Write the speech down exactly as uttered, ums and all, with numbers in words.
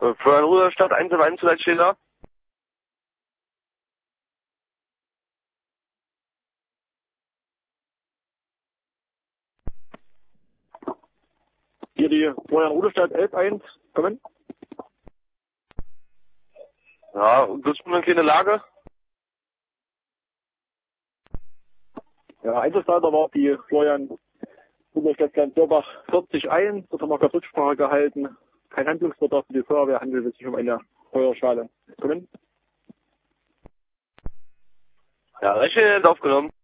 Für eine Ruderstadt eins eins vielleicht steht da. Hier die Florian Ruderstadt elf eins, kommen. Ja, und das ist eine kleine Lage. Ja, Einsatzleiter war die Florian Ruderstadt Glanzlöbach vierzig eins. Das haben wir gerade Rücksprache gehalten. Kein Handlungsbedarf für die Feuerwehr, handelt es sich um eine Feuerschale. Kommen. Ja, Rechnen aufgenommen.